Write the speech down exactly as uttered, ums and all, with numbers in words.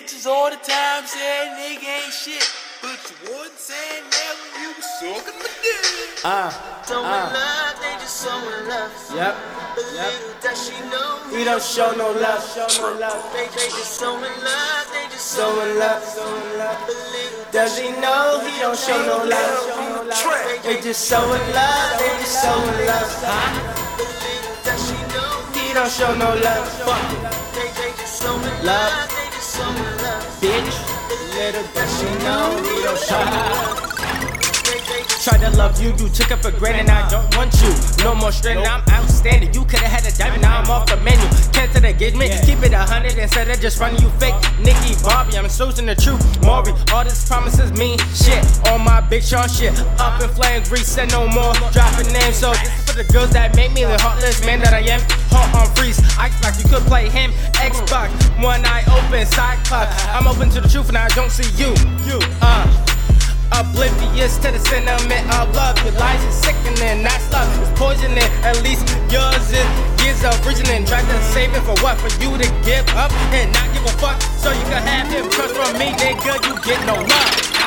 bitches all the time saying nigga ain't shit, but you wasn't saying that when you was sucking my dick. Uh, Showing uh. love, they just showing love. Yep, The yep. little that she know, He don't show no love, show no love. they, they just showing love, they just Showing love, showing love. The little Does he know he don't show no love? Show no love. They just showing love, they just showing love. Huh? The little that she know, He don't show no love. Fuck it, they, they just showing Love. love, they just showing love. bitch. Little does she know he don't show no love. They, they just Try to love you, you took it for granted. I don't want you. No more stranded, I'm outstanding. You could've had a diamond, now I'm off the menu. Cancel the engagement, keep it a hundred instead of just running you fake. Nikki, Bobby, I'm choosing the truth. Maury, all this promises mean shit. On my big Sean shit, up in flames, reset no more. Dropping names, so this is for the girls that make me the heartless man that I am. Heart on freeze, ice like you could play him. Xbox, one eye open, side clock. I'm open to the truth and I don't see you. You, uh. Oblivious to the sentiment of love. Your lies is sickening, that's love. It's poisoning, at least yours is years of reasoning. Try to save it for what? For you to give up and not give a fuck so you can have him. Trust from me, nigga, you get no love.